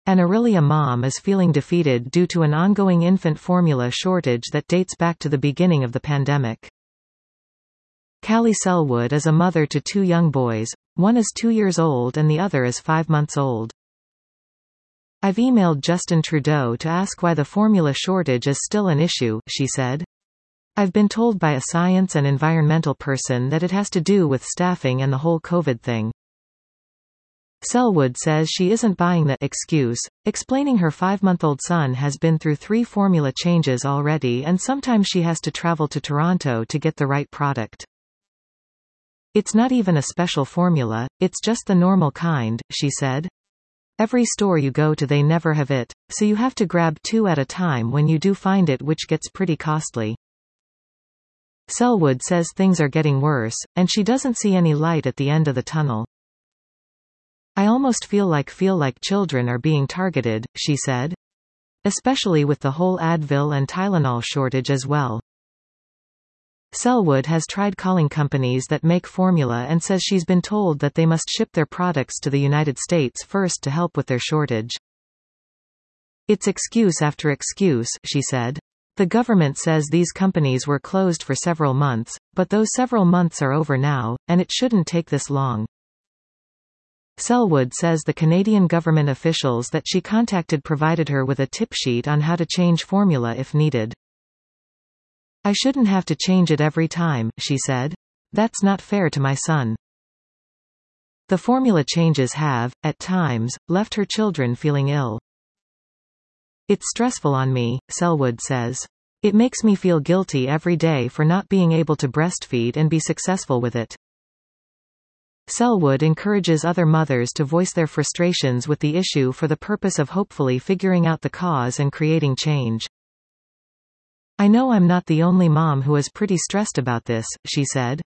An Aurelia mom is feeling defeated due to an ongoing infant formula shortage that dates back to the beginning of the pandemic. Callie Selwood is a mother to 2 young boys. One is 2 years old and the other is 5 months old. I've emailed Justin Trudeau to ask why the formula shortage is still an issue, she said. I've been told by a science and environmental person that it has to do with staffing and the whole COVID thing. Selwood says she isn't buying the excuse, explaining her 5-month-old son has been through 3 formula changes already and sometimes she has to travel to Toronto to get the right product. It's not even a special formula, it's just the normal kind, she said. Every store you go to they never have it, so you have to grab 2 at a time when you do find it, which gets pretty costly. Selwood says things are getting worse, and she doesn't see any light at the end of the tunnel. I almost feel like children are being targeted, she said. Especially with the whole Advil and Tylenol shortage as well. Selwood has tried calling companies that make formula and says she's been told that they must ship their products to the United States first to help with their shortage. It's excuse after excuse, she said. The government says these companies were closed for several months, but those several months are over now, and it shouldn't take this long. Selwood says the Canadian government officials that she contacted provided her with a tip sheet on how to change formula if needed. I shouldn't have to change it every time, she said. That's not fair to my son. The formula changes have, at times, left her children feeling ill. It's stressful on me, Selwood says. It makes me feel guilty every day for not being able to breastfeed and be successful with it. Selwood encourages other mothers to voice their frustrations with the issue for the purpose of hopefully figuring out the cause and creating change. I know I'm not the only mom who is pretty stressed about this, she said.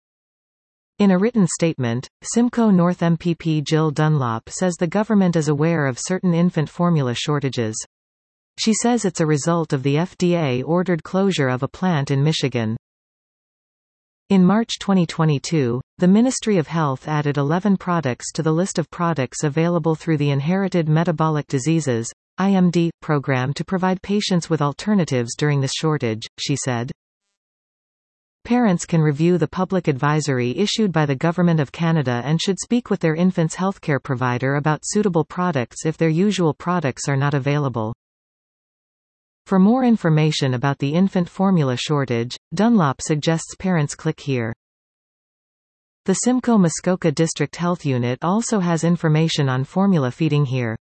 In a written statement, Simcoe North MPP Jill Dunlop says the government is aware of certain infant formula shortages. She says it's a result of the FDA-ordered closure of a plant in Michigan. In March 2022, the Ministry of Health added 11 products to the list of products available through the Inherited Metabolic Diseases (IMD) program to provide patients with alternatives during this shortage, she said. Parents can review the public advisory issued by the Government of Canada and should speak with their infant's healthcare provider about suitable products if their usual products are not available. For more information about the infant formula shortage, Dunlop suggests parents click here. The Simcoe Muskoka District Health Unit also has information on formula feeding here.